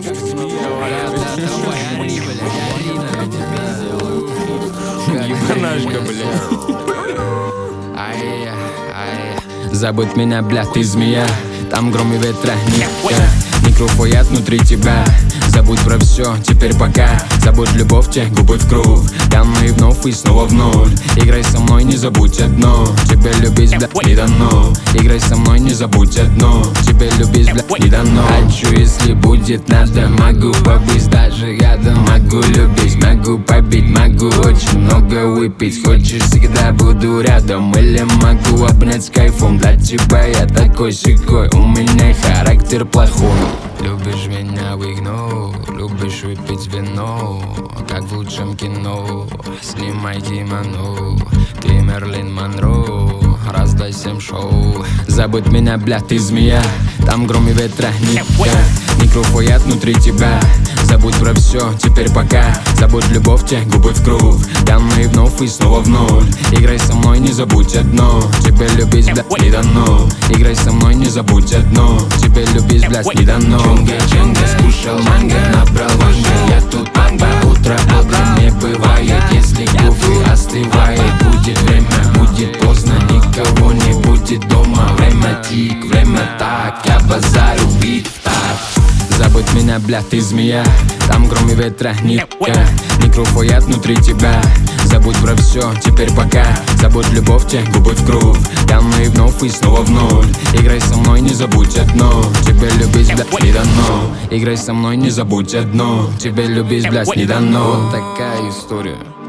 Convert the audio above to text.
Ебанашка, бля. Забудь меня, бля, ты змея. Там гром и ветра нет. Микрофоят внутри тебя. Забудь про все, теперь пока. Забудь любовь, те губы в круг. Давно и вновь, и снова в ноль. Играй со мной, не забудь одно. Тебя любить, бля, не дано. Играй со мной, не забудь одно. Тебя любить, бля, не дано. Хочу, если будет надо. Могу побыть даже рядом. Могу любить, могу побить. Могу очень много выпить. Хочешь, всегда буду рядом. Или могу обнять с кайфом. Для тебя я такой-сякой. У меня характер плохой. Любишь меня в игну, любишь выпить вино, как в лучшем кино. Снимай кимоно, ты Мерлин Монро, раздай всем шоу. Забудь меня, бля, ты змея. Там гром и ветра нет. Микрофоят внутри тебя. Забудь про все, теперь пока. Забудь любовь, те губы в круг. Давно и вновь, и снова в ноль. Играй со мной, не забудь одно. Тебя любить, бля, не дано. Играй со мной, не забудь одно. Тебя любить, блядь, не дано. Чунга, скушал манго, набрал ванга. Я тут памба, утро бодрым не бывает. Если кофе остывает, будет время, будет поздно. Никого не будет дома. Время тик, время так. Я базарю бит так. Забудь меня, бля, ты змея. Там гром и ветра нет. Микрофоят внутри тебя. Забудь про все, теперь пока. Забудь любовь, те губы в круг. Давно и вновь, и снова в ноль. Играй со мной, не забудь одно. Тебя любить, блядь, не дано. Играй со мной, не забудь одно. Тебя любить, блядь, не дано. Вот такая история.